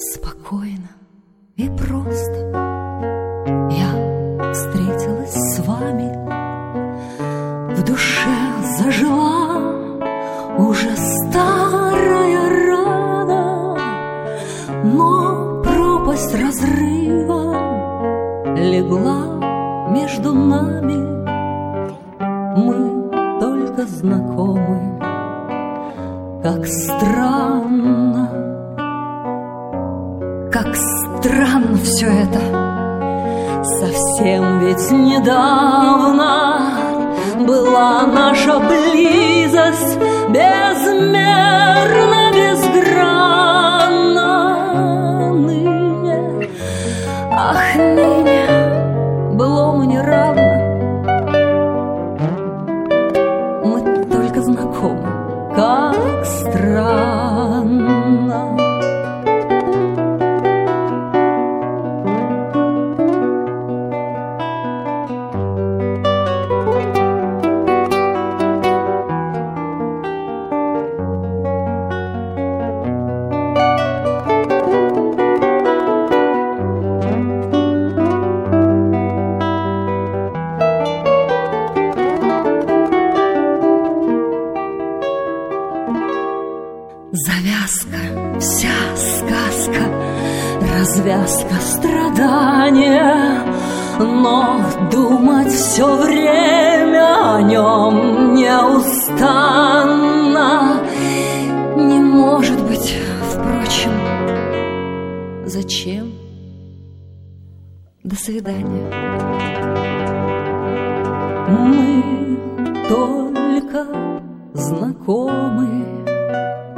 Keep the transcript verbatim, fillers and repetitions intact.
спокойно и просто я встретилась с вами. В душе зажила уже старая рана, но пропасть разрыва легла между нами. Мы только знакомы, как странно, как странно все это. Совсем ведь недавно была наша близость безмерно, безгранна. Ныне, ах, ныне былому не равно. Мы только знакомы, как странно. Завязка, вся сказка, развязка страдания, но думать все время о нем неустанно. Не может быть, впрочем, зачем? До свидания. Мы только знакомы,